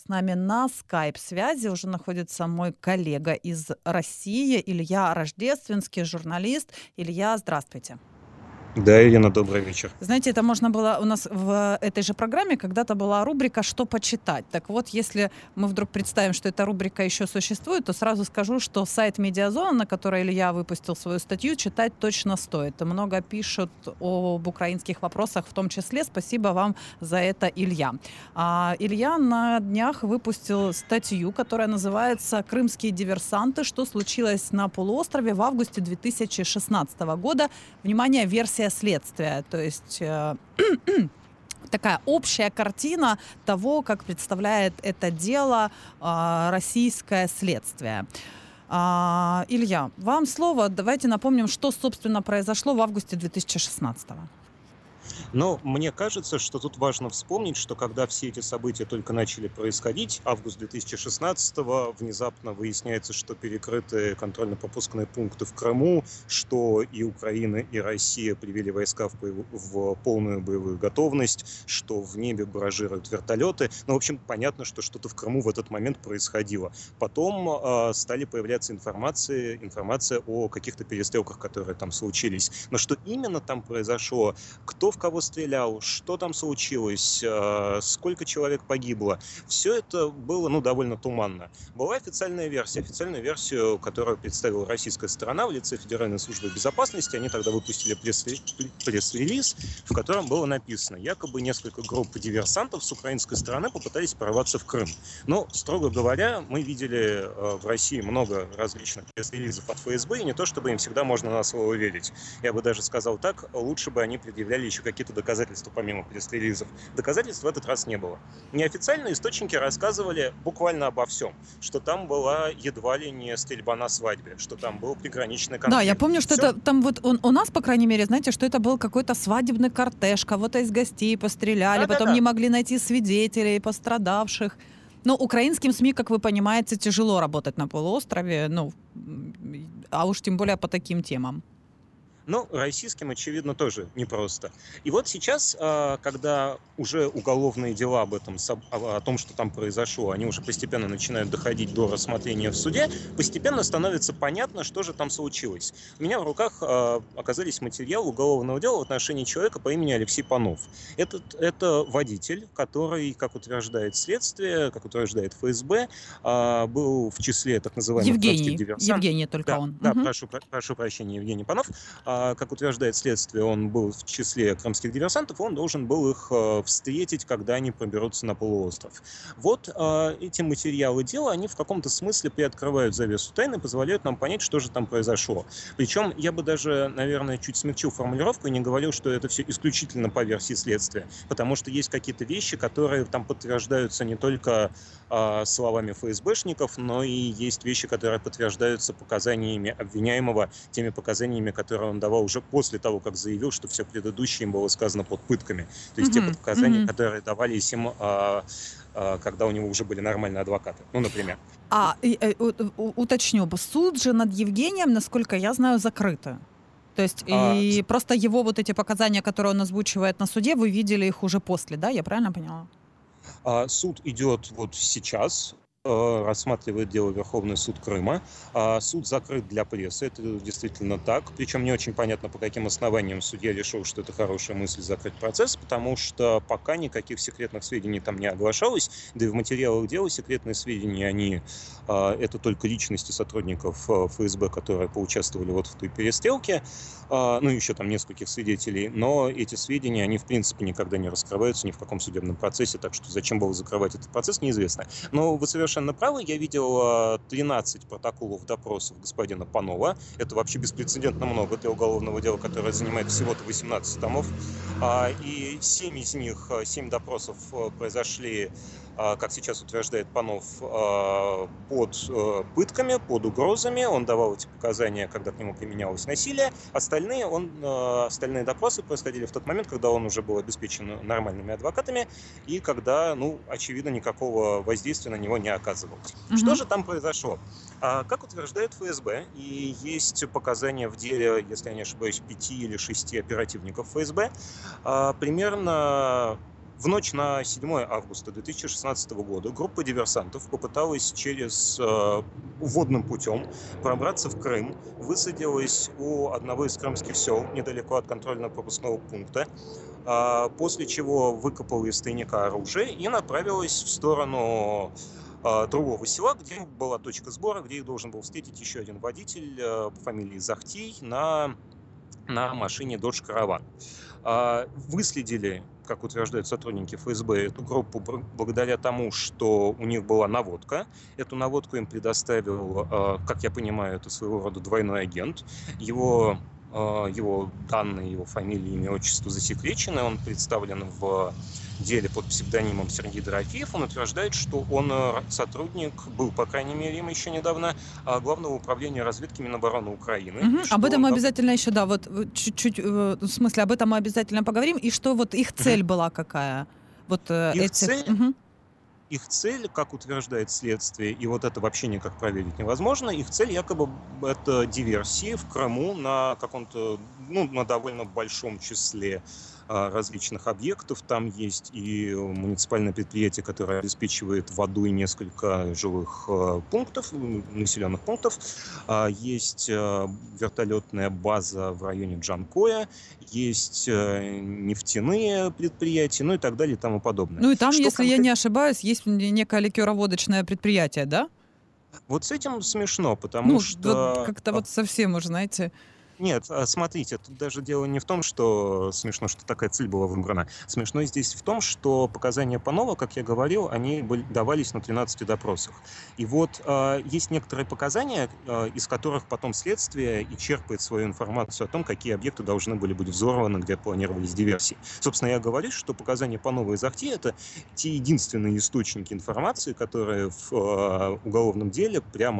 с нами на скайп-связи уже находится мой коллега из России Илья Рождественский, журналист. Илья, здравствуйте. Да, Ирина, добрый вечер. Знаете, это можно было у нас в этой же программе когда-то была рубрика «Что почитать?». Так вот, если мы вдруг представим, что эта рубрика еще существует, то сразу скажу, что сайт «Медиазона», на который Илья выпустил свою статью, читать точно стоит. Много пишут об украинских вопросах в том числе. Спасибо вам за это, Илья. Илья на днях выпустил статью, которая называется «Крымские диверсанты. Что случилось на полуострове в августе 2016 года?». Внимание, версия следствия, то есть такая общая картина того, как представляет это дело российское следствие. Илья, вам слово. Давайте напомним, что, собственно, произошло в августе 2016. Но мне кажется, что тут важно вспомнить, что когда все эти события только начали происходить, август 2016-го, внезапно выясняется, что перекрыты контрольно-пропускные пункты в Крыму, что и Украина, и Россия привели войска в полную боевую готовность, что в небе баражируют вертолеты. Ну, в общем, понятно, что что-то в Крыму в этот момент происходило. Потом стали появляться информация о каких-то перестрелках, которые там случились. Но что именно там произошло, кто в кого стрелял, что там случилось, сколько человек погибло. Все это было, довольно туманно. Была официальная версия. Официальную версию, которую представила российская сторона в лице Федеральной службы безопасности. Они тогда выпустили пресс-релиз, в котором было написано, якобы несколько групп диверсантов с украинской стороны попытались прорваться в Крым. Но, строго говоря, мы видели в России много различных пресс-релизов от ФСБ, и не то, чтобы им всегда можно на слово верить. Я бы даже сказал так, лучше бы они предъявляли еще какие-то доказательства помимо пресс-релизов. Доказательств в этот раз не было. Неофициальные источники рассказывали буквально обо всем, что там была едва ли не стрельба на свадьбе, что там был приграничный конфликт. Да, я помню, что Все. это там вот у нас, по крайней мере, знаете, что это был какой-то свадебный кортеж, кого-то из гостей постреляли, потом Да-да-да. не могли найти свидетелей, пострадавших. Но украинским СМИ, как вы понимаете, тяжело работать на полуострове, а уж тем более по таким темам. Но российским, очевидно, тоже непросто. И вот сейчас, когда уже уголовные дела о том, что там произошло, они уже постепенно начинают доходить до рассмотрения в суде, постепенно становится понятно, что же там случилось. У меня в руках оказались материалы уголовного дела в отношении человека по имени Алексей Панов. Это водитель, который, как утверждает следствие, как утверждает ФСБ, был в числе так называемых крымских диверсантов. Евгений только он. Да, прошу прощения, Евгений Панов. Как утверждает следствие, он был в числе крымских диверсантов, он должен был их встретить, когда они проберутся на полуостров. Вот эти материалы дела, они в каком-то смысле приоткрывают завесу тайны, позволяют нам понять, что же там произошло. Причем я бы даже, наверное, чуть смягчил формулировку и не говорил, что это все исключительно по версии следствия, потому что есть какие-то вещи, которые там подтверждаются не только словами ФСБшников, но и есть вещи, которые подтверждаются показаниями обвиняемого, теми показаниями, которые он давал уже после того, как заявил, что все предыдущее им было сказано под пытками. То есть те показания, которые давались им, когда у него уже были нормальные адвокаты. Ну, например. Уточню, суд же над Евгением, насколько я знаю, закрыто. То есть и просто его вот эти показания, которые он озвучивает на суде, вы видели их уже после, да? Я правильно поняла? Суд идет вот сейчас, рассматривает дело Верховный суд Крыма. Суд закрыт для прессы, это действительно так. Причем не очень понятно, по каким основаниям судья решил, что это хорошая мысль закрыть процесс, потому что пока никаких секретных сведений там не оглашалось, да и в материалах дела секретные сведения, это только личности сотрудников ФСБ, которые поучаствовали вот в той перестрелке, еще там нескольких свидетелей, но эти сведения, они в принципе никогда не раскрываются ни в каком судебном процессе, так что зачем было закрывать этот процесс, неизвестно. Но вы совершенно правы, я видел 13 протоколов допросов господина Панова, это вообще беспрецедентно много для уголовного дела, которое занимает всего-то 18 томов, и 7 допросов произошли, как сейчас утверждает Панов, под пытками, под угрозами. Он давал эти показания, когда к нему применялось насилие. Остальные допросы происходили в тот момент, когда он уже был обеспечен нормальными адвокатами и когда, очевидно, никакого воздействия на него не оказывалось. Что же там произошло? Как утверждает ФСБ, и есть показания в деле, если я не ошибаюсь, 5 или 6 оперативников ФСБ, примерно В ночь на 7 августа 2016 года группа диверсантов попыталась водным путем пробраться в Крым, высадилась у одного из крымских сел недалеко от контрольно-пропускного пункта, после чего выкопала из тайника оружие и направилась в сторону другого села, где была точка сбора, где их должен был встретить еще один водитель по фамилии Захтей на машине Dodge Caravan. Выследили, как утверждают сотрудники ФСБ, эту группу благодаря тому, что у них была наводка. Эту наводку им предоставил, как я понимаю, это своего рода двойной агент. Его данные, его фамилия, имя, отчество засекречены. Он представлен в деле под псевдонимом Сергей Дорофеев. Он утверждает, что он сотрудник, был, по крайней мере, им еще недавно, Главного управления разведки Минобороны Украины. Об этом мы обязательно еще, да, вот чуть-чуть, в смысле, об этом мы обязательно поговорим. И что вот их цель была какая? Вот Их цель, как утверждает следствие, и вот это вообще никак проверить невозможно, их цель якобы это диверсии в Крыму на каком-то, на довольно большом числе различных объектов. Там есть и муниципальное предприятие, которое обеспечивает водой несколько жилых пунктов, населенных пунктов. Есть вертолетная база в районе Джанкоя, есть нефтяные предприятия, и так далее и тому подобное. И там, если я не ошибаюсь, есть некое ликероводочное предприятие, да? Вот с этим смешно, потому что... Вот как-то вот совсем уже, знаете... Нет, смотрите, тут даже дело не в том, что смешно, что такая цель была выбрана. Смешно здесь в том, что показания Панова, как я говорил, они давались на 13 допросах. И вот есть некоторые показания, из которых потом следствие и черпает свою информацию о том, какие объекты должны были быть взорваны, где планировались диверсии. Собственно, я говорю, что показания Панова и Захти — это те единственные источники информации, которые в уголовном деле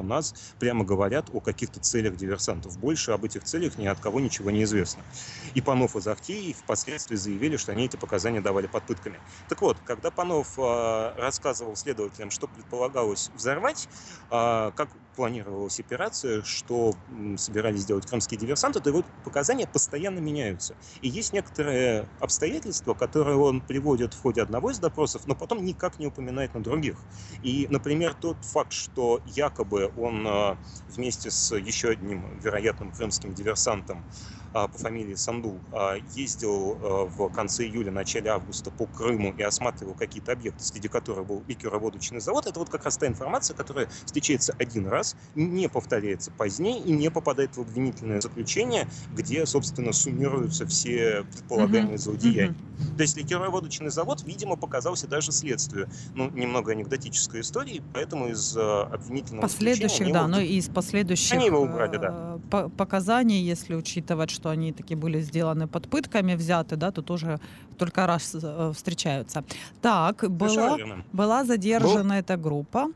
прямо говорят о каких-то целях диверсантов. Больше об этих целях ни от кого ничего не известно. И Панов, и Захтей впоследствии заявили, что они эти показания давали под пытками. Так вот, когда Панов рассказывал следователям, что предполагалось взорвать, как планировалась операция, что собирались сделать крымские диверсанты, то его показания постоянно меняются. И есть некоторые обстоятельства, которые он приводит в ходе одного из допросов, но потом никак не упоминает на других. И, например, тот факт, что якобы он вместе с еще одним вероятным крымским диверсантом по фамилии Сандул ездил в конце июля, начале августа по Крыму и осматривал какие-то объекты, среди которых был ликероводочный завод. Это вот как раз та информация, которая встречается один раз, не повторяется позднее и не попадает в обвинительное заключение, где, собственно, суммируются все предполагаемые злодеяния. То есть ликероводочный завод, видимо, показался даже следствию. Немного анекдотической истории, поэтому из обвинительного последующих, из последующих они его убрали, да. Показаний, если учитывать, что они такие были сделаны под пытками, взяты, да, то тоже только раз встречаются. Так, была задержана эта группа.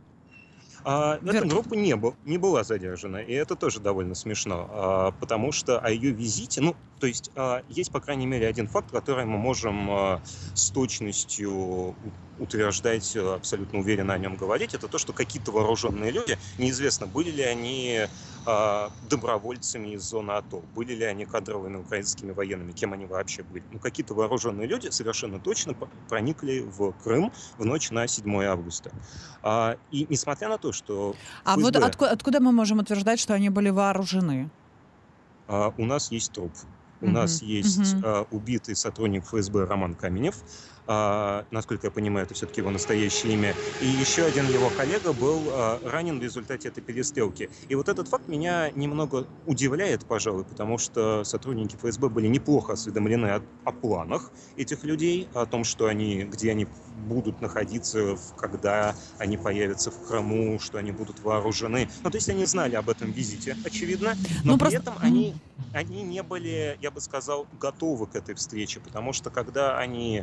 Эта группа не была задержана, и это тоже довольно смешно, потому что о ее визите, есть, по крайней мере, один факт, который мы можем с точностью утверждать, абсолютно уверенно о нем говорить, это то, что какие-то вооруженные люди, неизвестно, были ли они добровольцами из зоны АТО, были ли они кадровыми украинскими военными, кем они вообще были. Какие-то вооруженные люди совершенно точно проникли в Крым в ночь на 7 августа. И несмотря на то, что... вот откуда мы можем утверждать, что они были вооружены? У нас есть труп. У нас есть убитый сотрудник ФСБ Роман Каменев. Насколько я понимаю, это все-таки его настоящее имя. И еще один его коллега был ранен в результате этой перестрелки. И вот этот факт меня немного удивляет, пожалуй, потому что сотрудники ФСБ были неплохо осведомлены о планах этих людей, о том, где они будут находиться, когда они появятся в Крыму, что они будут вооружены. То есть они знали об этом визите, очевидно, но при этом они не были, я бы сказал, готовы к этой встрече, потому что когда они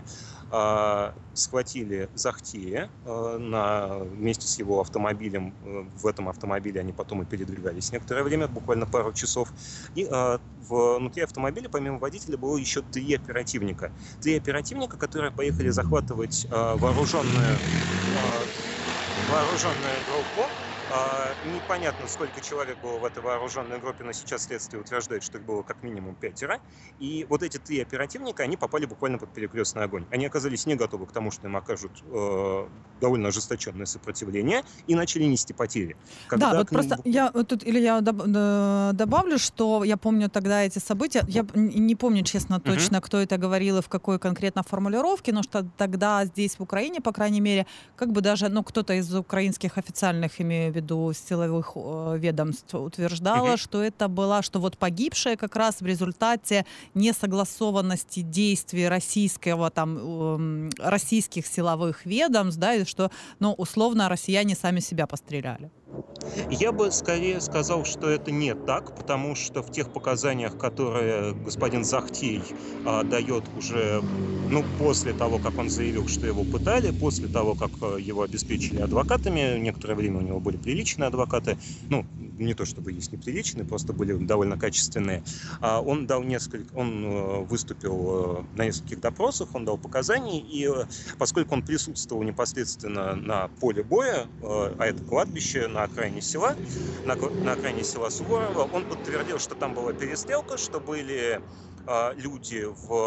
схватили Захтея вместе с его автомобилем, в этом автомобиле они потом и передвигались некоторое время, буквально пару часов, и внутри автомобиля, помимо водителя, было еще три оперативника, которые поехали захватывать вооруженную группу Непонятно, сколько человек было в этой вооруженной группе, но сейчас следствие утверждает, что их было как минимум 5. И вот эти 3 оперативника, они попали буквально под перекрестный огонь. Они оказались не готовы к тому, что им окажут довольно ожесточенное сопротивление, и начали нести потери. Да, Когда вот к ним... просто я вот тут, или я добавлю, что я помню тогда эти события, я не помню, честно, Мгм. точно, кто это говорил и в какой конкретно формулировке, но что тогда здесь, в Украине, по крайней мере, как бы даже, ну, кто-то из украинских официальных, имею в виду, силовых ведомств утверждала, Мгм. что это была, что вот погибшая как раз в результате несогласованности действий российского, там, российских силовых ведомств, да, и что, ну, условно, россияне сами себя постреляли. Я бы скорее сказал, что это не так, потому что в тех показаниях, которые господин Захтей дает уже, ну, после того, как он заявил, что его пытали, после того, как его обеспечили адвокатами, некоторое время у него были приличные адвокаты, ну, не то чтобы есть неприличные, просто были довольно качественные. Он дал он выступил на нескольких допросах, он дал показания, и поскольку он присутствовал непосредственно на поле боя, а это кладбище на окраине села, на окраине села Суворова, он подтвердил, что там была перестрелка, что были люди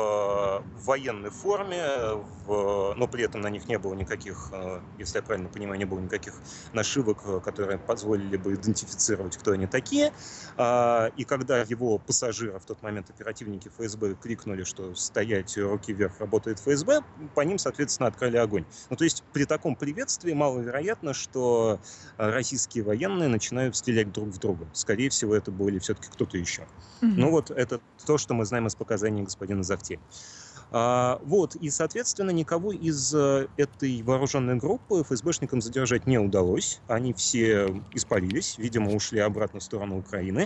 в военной форме, но при этом на них не было никаких, если я правильно понимаю, не было никаких нашивок, которые позволили бы идентифицировать, кто они такие. И когда его пассажиры, в тот момент оперативники ФСБ, крикнули, что стоять, руки вверх, работает ФСБ, по ним, соответственно, открыли огонь. Ну, то есть при таком приветствии маловероятно, что российские военные начинают стрелять друг в друга. Скорее всего, это были все-таки кто-то еще. Ну вот это то, что мы знаем из показаний господина Захте. Вот, и, соответственно, никого из этой вооруженной группы ФСБшникам задержать не удалось. Они все испарились, видимо, ушли обратно в сторону Украины.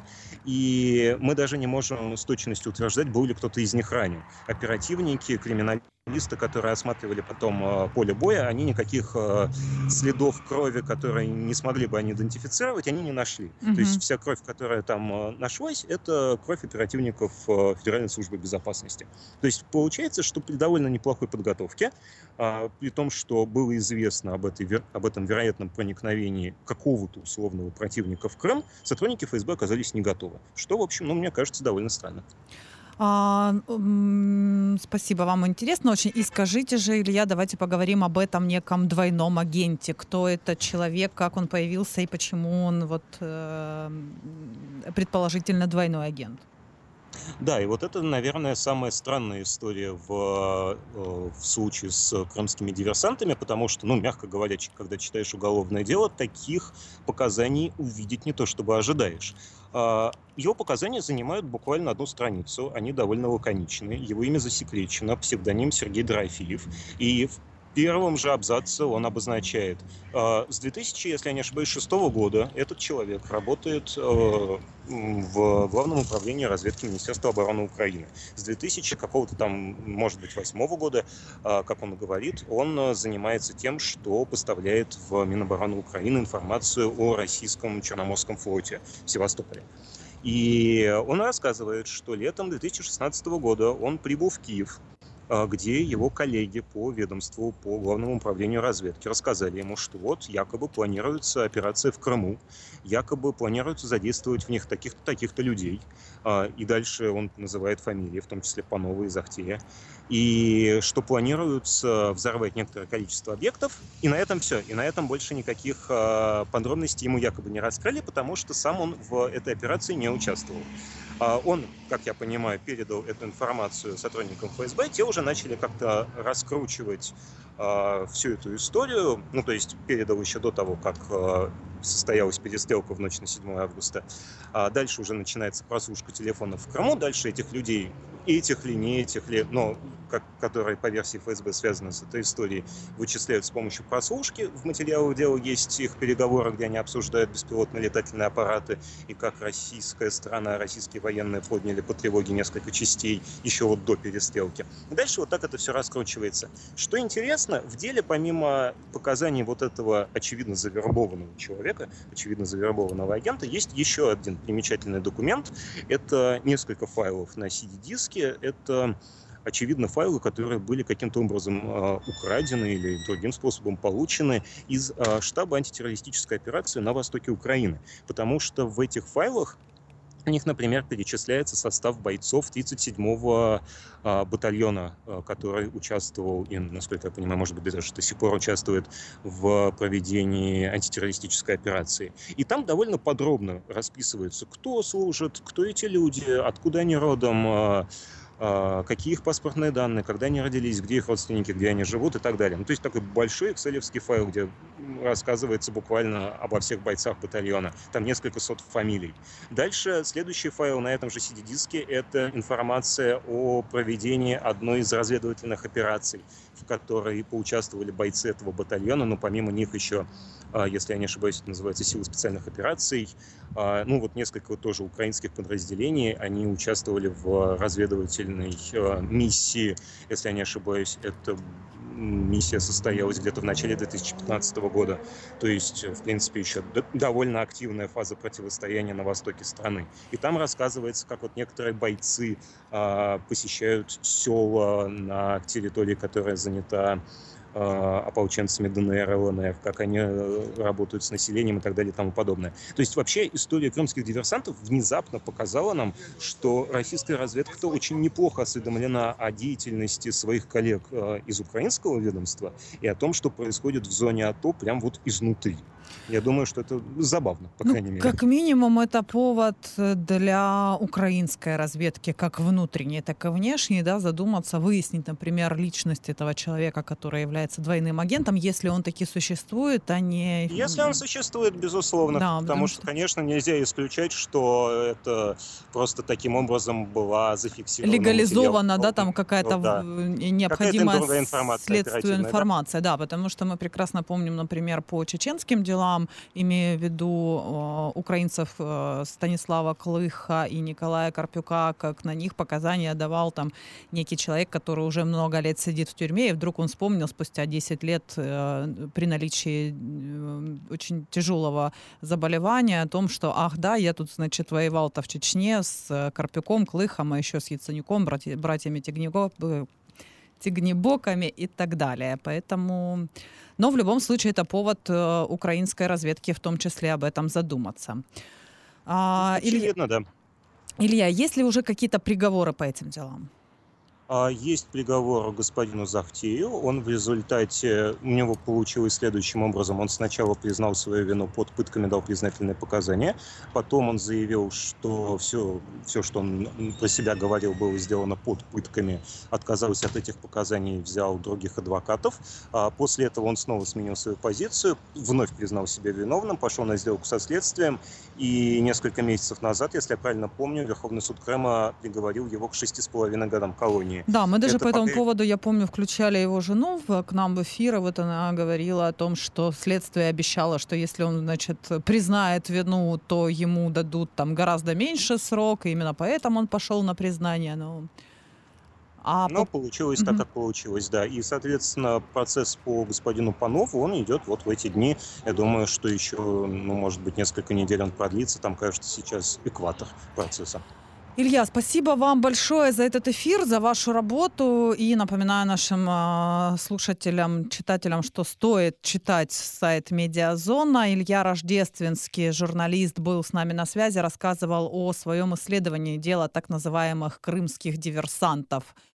И мы даже не можем с точностью утверждать, был ли кто-то из них ранен. Оперативники, криминалисты, которые осматривали потом поле боя, они никаких следов крови, которые не смогли бы они идентифицировать, они не нашли. То есть вся кровь, которая там нашлась, это кровь оперативников Федеральной службы безопасности. То есть получается, что при довольно неплохой подготовке, при том, что было известно об этом вероятном проникновении какого-то условного противника в Крым, сотрудники ФСБ оказались не готовы. Что, в общем, ну, мне кажется, довольно странно. Спасибо, вам интересно очень. И скажите же, Илья, давайте поговорим об этом неком двойном агенте. Кто это человек, как он появился и почему он вот предположительно двойной агент? Да, и вот это, наверное, самая странная история в случае с крымскими диверсантами, потому что, ну, мягко говоря, когда читаешь уголовное дело, таких показаний увидеть не то чтобы ожидаешь. Его показания занимают буквально 1 страницу, они довольно лаконичны, его имя засекречено, псевдоним Сергей Дорофеев, и в первом же абзаце он обозначает: с 2000, если я не ошибаюсь, 2006 года этот человек работает в Главном управлении разведки Министерства обороны Украины. С 2000 какого-то там, может быть, 2008 года, как он говорит, он занимается тем, что поставляет в Минобороны Украины информацию о российском Черноморском флоте в Севастополе. И он рассказывает, что летом 2016 года он прибыл в Киев, где его коллеги по ведомству, по Главному управлению разведки рассказали ему, что вот якобы планируется операция в Крыму, якобы планируется задействовать в них таких-то, таких-то людей. И дальше он называет фамилии, в том числе Панова и Захтея. И что планируется взорвать некоторое количество объектов. И на этом все. И на этом больше никаких подробностей ему якобы не раскрыли, потому что сам он в этой операции не участвовал. Он, как я понимаю, передал эту информацию сотрудникам ФСБ, те уже начали как-то раскручивать всю эту историю, ну, то есть передал еще до того, как состоялась перестрелка в ночь на 7 августа. Дальше уже начинается прослушка телефонов в Крыму, дальше этих людей, этих ли, не этих ли, но которые по версии ФСБ связаны с этой историей, вычисляют с помощью прослушки. В материалах дела есть их переговоры, где они обсуждают беспилотные летательные аппараты и как российская сторона, российские военные подняли по тревоге несколько частей еще вот до перестрелки. И дальше вот так это все раскручивается. Что интересно, в деле помимо показаний вот этого очевидно завербованного человека, очевидно завербованного агента, есть еще один примечательный документ. Это несколько файлов на CD-диске. Это очевидно, файлы, которые были каким-то образом украдены или другим способом получены из штаба антитеррористической операции на востоке Украины. Потому что в этих файлах у них, например, перечисляется состав бойцов 37-го батальона, который участвовал и, насколько я понимаю, может быть, даже до сих пор участвует в проведении антитеррористической операции. И там довольно подробно расписывается, кто служит, кто эти люди, откуда они родом, какие их паспортные данные, когда они родились, где их родственники, где они живут и так далее. Ну, то есть такой большой экселевский файл, где рассказывается буквально обо всех бойцах батальона. Там несколько сот фамилий. Дальше следующий файл на этом же CD-диске — это информация о проведении одной из разведывательных операций, в которой поучаствовали бойцы этого батальона, но помимо них еще, если я не ошибаюсь, это называется «Силы специальных операций». Ну вот несколько тоже украинских подразделений, они участвовали в разведывательной миссии, если я не ошибаюсь, это миссия состоялась где-то в начале 2015 года. То есть, в принципе, еще довольно активная фаза противостояния на востоке страны. И там рассказывается, как вот некоторые бойцы посещают села на территории, которая занята ополченцами ДНР, ЛНР, как они работают с населением и так далее и тому подобное. То есть вообще история крымских диверсантов внезапно показала нам, что российская разведка очень неплохо осведомлена о деятельности своих коллег из украинского ведомства и о том, что происходит в зоне АТО прям вот изнутри. Я думаю, что это забавно, по крайней мере. Как минимум, это повод для украинской разведки, как внутренней, так и внешней, да, задуматься, выяснить, например, личность этого человека, который является двойным агентом, если он таки существует, а не... Если он существует, безусловно, Да, потому что, конечно, нельзя исключать, что это просто таким образом была зафиксирована... легализована, да, там какая-то необходимая информация, следствию информация, да, потому что мы прекрасно помним, например, по чеченским делам, имея в виду украинцев Станислава Клыха и Николая Карпюка, как на них показания давал там некий человек, который уже много лет сидит в тюрьме, и вдруг он вспомнил спустя 10 лет при наличии очень тяжелого заболевания о том, что, ах да, я тут, значит, воевал-то в Чечне с Карпюком, Клыхом, а еще с Яценюком, братьями Тягнебоками и так далее. Поэтому... Но в любом случае это повод украинской разведки в том числе об этом задуматься. Очевидно, да. Илья, есть ли уже какие-то приговоры по этим делам? Есть приговор господину Захтею. Он в результате, у него получилось следующим образом. Он сначала признал свою вину под пытками, дал признательные показания. Потом он заявил, что все, что он про себя говорил, было сделано под пытками. Отказался от этих показаний, взял других адвокатов. После этого он снова сменил свою позицию, вновь признал себя виновным, пошел на сделку со следствием. И несколько месяцев назад, если я правильно помню, Верховный суд Крыма приговорил его к 6,5 годам колонии. Да, мы даже по этому поводу, я помню, включали его жену к нам в эфир, и вот она говорила о том, что следствие обещало, что если он, значит, признает вину, то ему дадут там гораздо меньше срок, и именно поэтому он пошел на признание. Но получилось так, как получилось, да. И, соответственно, процесс по господину Панову, он идет вот в эти дни. Я думаю, что еще, может быть, несколько недель он продлится. Там, кажется, сейчас экватор процесса. Илья, спасибо вам большое за этот эфир, за вашу работу. И напоминаю нашим слушателям, читателям, что стоит читать сайт «Медиазона». Илья Рождественский, журналист, был с нами на связи, рассказывал о своем исследовании дела так называемых крымских диверсантов.